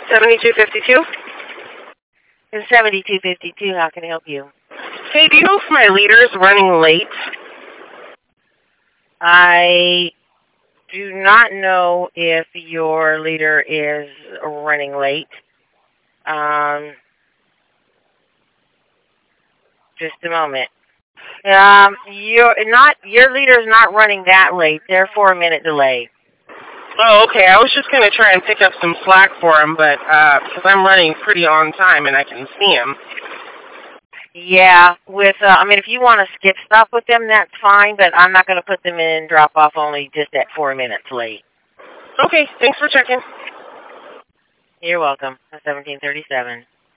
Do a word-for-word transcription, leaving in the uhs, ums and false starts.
seventy-two fifty-two? It's seventy-two fifty-two. How can I help you? Hey, do you know if my leader's running late? I do not know if your leader is running late. Um, just a moment. Um, your not your leader's not running that late. They're four minute delay. Oh, okay. I was just gonna try and pick up some slack for him, but uh, because I'm running pretty on time and I can see him. Yeah, with uh, I mean, if you want to skip stuff with them, that's fine. But I'm not going to put them in drop off only just at four minutes late. Okay. Thanks for checking. You're welcome. seventeen thirty-seven.